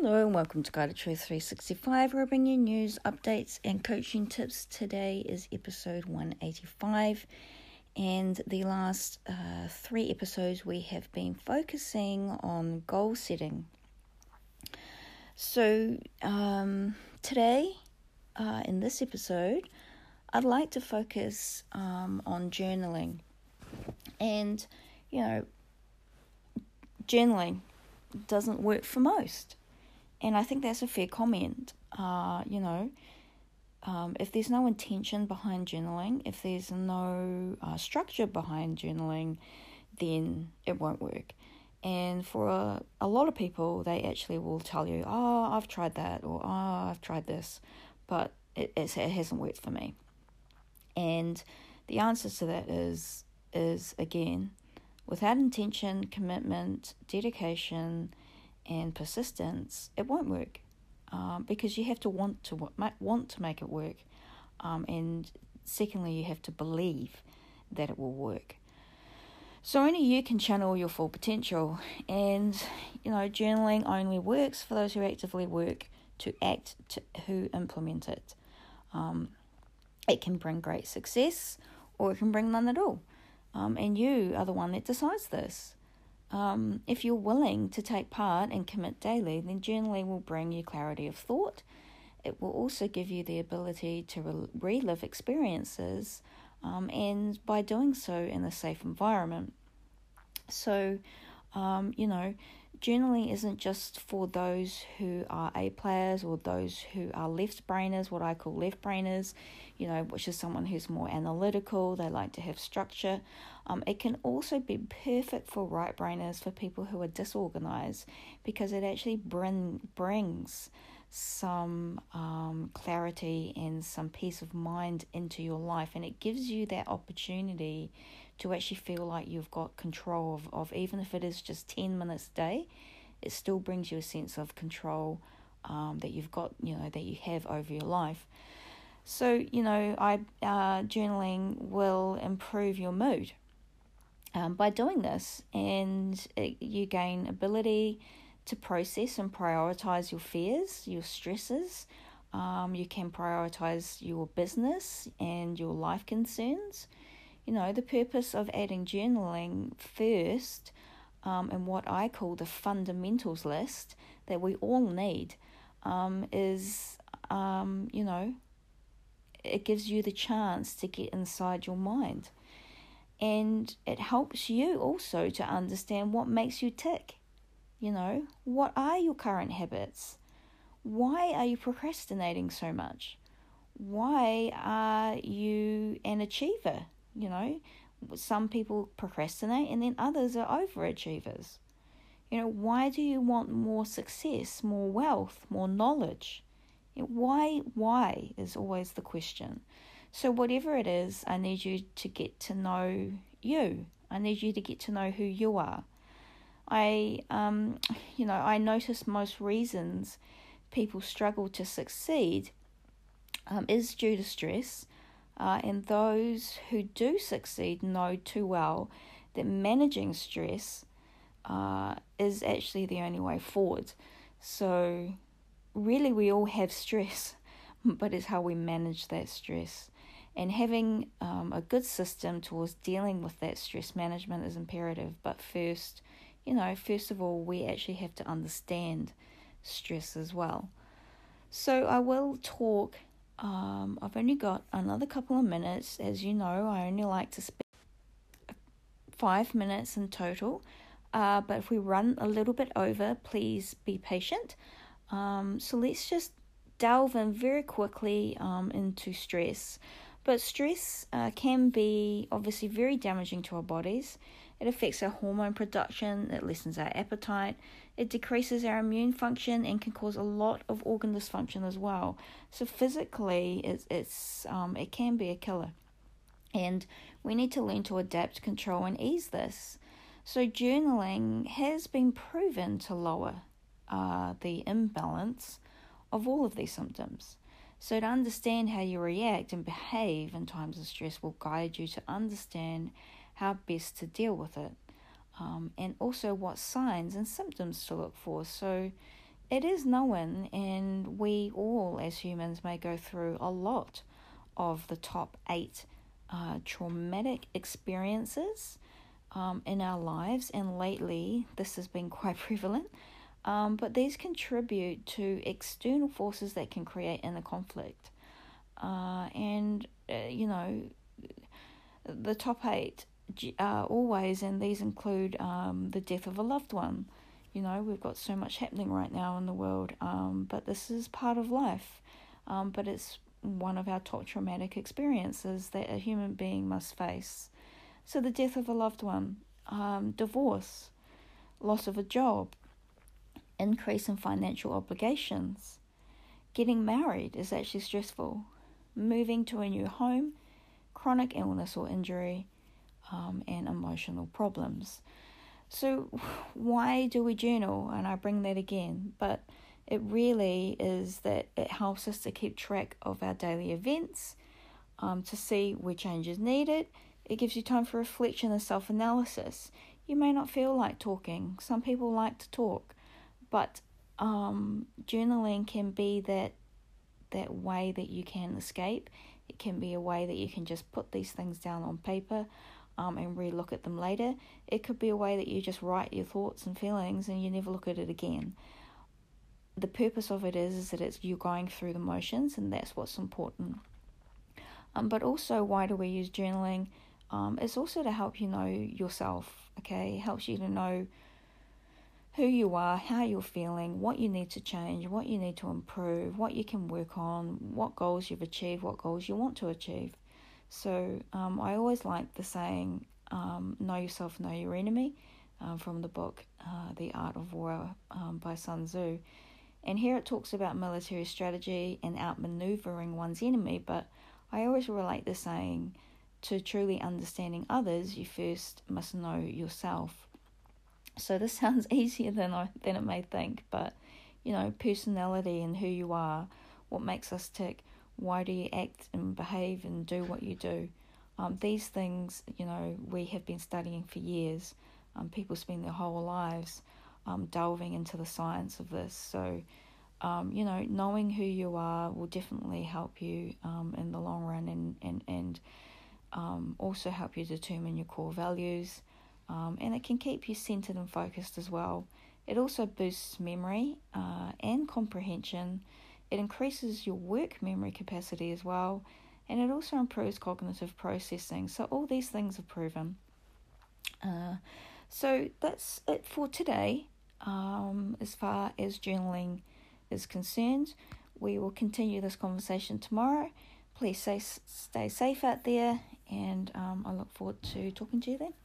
Hello and welcome to Guided Truth 365, where I bring you news, updates and coaching tips. Today is episode 185, and the last 3 episodes we have been focusing on goal setting. So today, in this episode, I'd like to focus on journaling. And, journaling doesn't work for most. And I think that's a fair comment. If there's no intention behind journaling, if there's no structure behind journaling, then it won't work. And for a lot of people, they actually will tell you, I've tried that, or I've tried this, but it hasn't worked for me. And the answer to that is again, without intention, commitment, dedication, and persistence, it won't work, because you have to want to make it work, and secondly, you have to believe that it will work. So only you can channel your full potential, and journaling only works for those who actively work to who implement it. It can bring great success, or it can bring none at all, and you are the one that decides this. If you're willing to take part and commit daily, then journaling will bring you clarity of thought. It will also give you the ability to relive experiences, and by doing so in a safe environment. So, journaling isn't just for those who are A players or those who are left brainers, what I call left brainers, which is someone who's more analytical, they like to have structure. It can also be perfect for right brainers, for people who are disorganized, because it actually brings some clarity and some peace of mind into your life, and it gives you that opportunity to actually feel like you've got control of even if it is just 10 minutes a day, it still brings you a sense of control that you've got, that you have over your life. So, journaling will improve your mood by doing this, and you gain ability to process and prioritize your fears, your stresses. You can prioritize your business and your life concerns. The purpose of adding journaling first, and what I call the fundamentals list that we all need, is, it gives you the chance to get inside your mind. And it helps you also to understand what makes you tick. What are your current habits? Why are you procrastinating so much? Why are you an achiever? Some people procrastinate and then others are overachievers. Why do you want more success, more wealth, more knowledge? Why is always the question. So whatever it is, I need you to get to know you. I need you to get to know who you are. I notice most reasons people struggle to succeed is due to stress. And those who do succeed know too well that managing stress is actually the only way forward. So really we all have stress, but it's how we manage that stress. And having a good system towards dealing with that stress management is imperative. But first of all, we actually have to understand stress as well. So I will talk. I've only got another couple of minutes. As you know, I only like to spend 5 minutes in total. But if we run a little bit over, please be patient. So let's just delve in very quickly into stress. But stress can be obviously very damaging to our bodies. It affects our hormone production, it lessens our appetite, it decreases our immune function, and can cause a lot of organ dysfunction as well. So physically, it can be a killer. And we need to learn to adapt, control, and ease this. So journaling has been proven to lower the imbalance of all of these symptoms. So to understand how you react and behave in times of stress will guide you to understand how best to deal with it, and also what signs and symptoms to look for. So it is known, and we all as humans may go through a lot of the top 8 traumatic experiences in our lives, and lately this has been quite prevalent. But these contribute to external forces that can create inner conflict. The top 8 always, and these include the death of a loved one. We've got so much happening right now in the world, but this is part of life. But it's one of our top traumatic experiences that a human being must face. So the death of a loved one, divorce, loss of a job, increase in financial obligations. Getting married is actually stressful. Moving to a new home, chronic illness or injury, and emotional problems. So why do we journal? And I bring that again, but it really is that it helps us to keep track of our daily events, to see where change is needed. It gives you time for reflection and self-analysis. You may not feel like talking. Some people like to talk, but journaling can be that way that you can escape. It can be a way that you can just put these things down on paper and re-look at them later. It could be a way that you just write your thoughts and feelings and you never look at it again. The purpose of it is that it's you going through the motions, and that's what's important. But also, why do we use journaling? It's also to help you know yourself, okay? It helps you to know who you are, how you're feeling, what you need to change, what you need to improve, what you can work on, what goals you've achieved, what goals you want to achieve. So I always like the saying, know yourself, know your enemy, from the book The Art of War by Sun Tzu. And here it talks about military strategy and outmaneuvering one's enemy, but I always relate the saying to truly understanding others, you first must know yourself. So this sounds easier than it may think, but personality and who you are, what makes us tick, why do you act and behave and do what you do? These things, we have been studying for years. People spend their whole lives delving into the science of this. So, knowing who you are will definitely help you in the long run, and also help you determine your core values. And it can keep you centered and focused as well. It also boosts memory and comprehension. It increases your work memory capacity as well. And it also improves cognitive processing. So all these things are proven. So that's it for today. As far as journaling is concerned, we will continue this conversation tomorrow. Please stay safe out there, and I look forward to talking to you then.